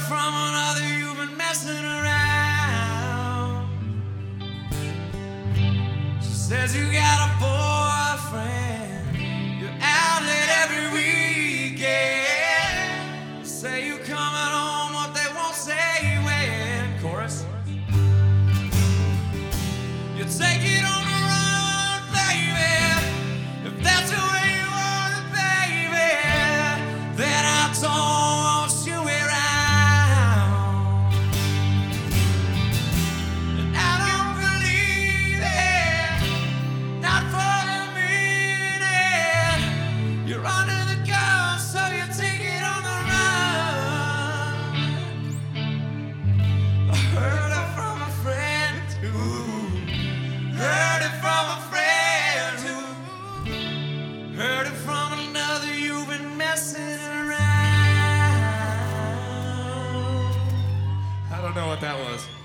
from another, you've been messing around. She says you got a boyfriend, you're out late every weekend. Say you coming home, what they won't say when. Chorus. You take it on the run, baby. If that's the way you want it, baby, then I toss you around. And I don't believe it, not for a minute. You're under the gun, so you take it on the run. I heard it from a friend too. Heard it from a friend who heard it from another, you've been messing around. I don't know what that was.